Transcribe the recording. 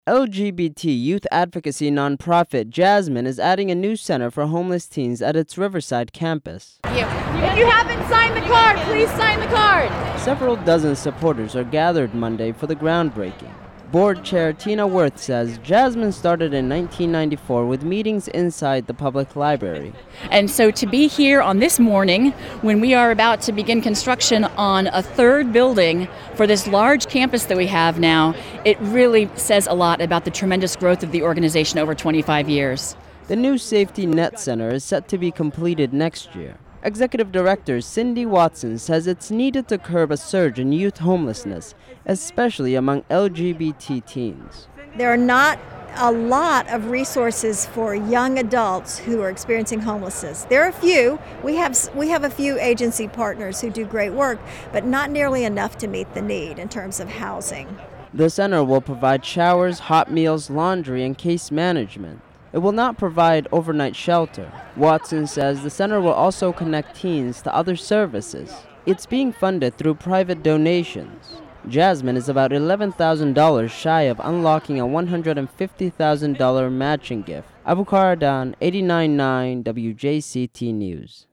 LGBT youth advocacy nonprofit Jasmine is adding a new center for homeless teens at its Riverside campus. If you haven't signed the card, please sign the card. Several dozen supporters are gathered Monday for the groundbreaking. Board Chair Tina Worth says Jasmine started in 1994 with meetings inside the public library. And so to be here on this morning when we are about to begin construction on a third building for this large campus that we have now, it really says a lot about the tremendous growth of the organization over 25 years. The new Safety Net Center is set to be completed next year. Executive Director Cindy Watson says it's needed to curb a surge in youth homelessness, especially among LGBT teens. There are not a lot of resources for young adults who are experiencing homelessness. There are a few. We have a few agency partners who do great work, but not nearly enough to meet the need in terms of housing. The center will provide showers, hot meals, laundry, and case management. It will not provide overnight shelter. Watson says the center will also connect teens to other services. It's being funded through private donations. Jasmine is about $11,000 shy of unlocking a $150,000 matching gift. Abu Karadan, 89.9 WJCT News.